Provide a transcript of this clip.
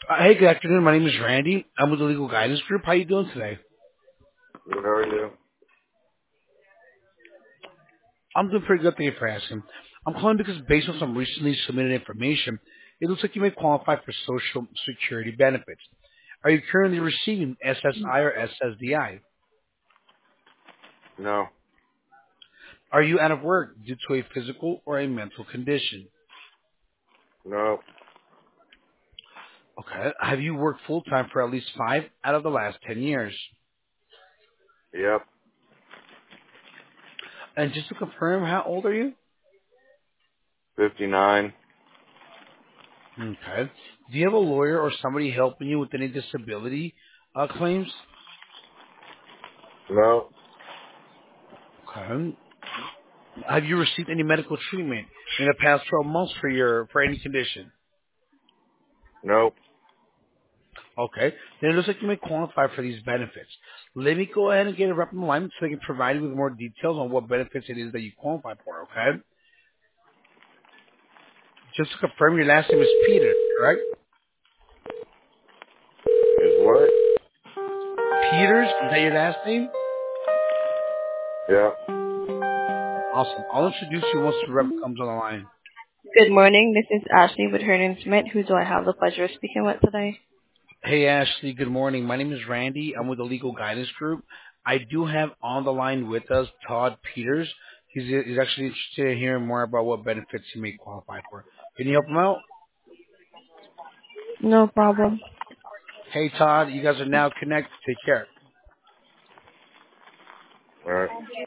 Hey, good afternoon. My name is Randy. I'm with the Legal Guidance Group. How you doing today? Good, how are you? I'm doing pretty good. Thank you for asking. I'm calling because based on some recently submitted information, it looks like you may qualify for Social Security benefits. Are you currently receiving SSI or SSDI? No. Are you out of work due to a physical or a mental condition? No. Okay. Have you worked full-time for at least 5 out of the last 10 years? Yep. And just to confirm, how old are you? 59. Okay. Do you have a lawyer or somebody helping you with any disability claims? No. Okay. Have you received any medical treatment in the past 12 months for any condition? Nope. Okay. Then it looks like you may qualify for these benefits. Let me go ahead and get a rep in the line so I can provide you with more details on what benefits it is that you qualify for, okay? Just to confirm, your last name is Peter, correct? Is what? Peters, is that your last name? Yeah. Awesome. I'll introduce you once the rep comes on the line. Good morning. This is Ashley with Hernan Smith. Who do I have the pleasure of speaking with today? Hey, Ashley. Good morning. My name is Randy. I'm with the Legal Guidance Group. I do have on the line with us Todd Peters. He's actually interested in hearing more about what benefits he may qualify for. Can you help him out? No problem. Hey, Todd. You guys are now connected. Take care. Alright.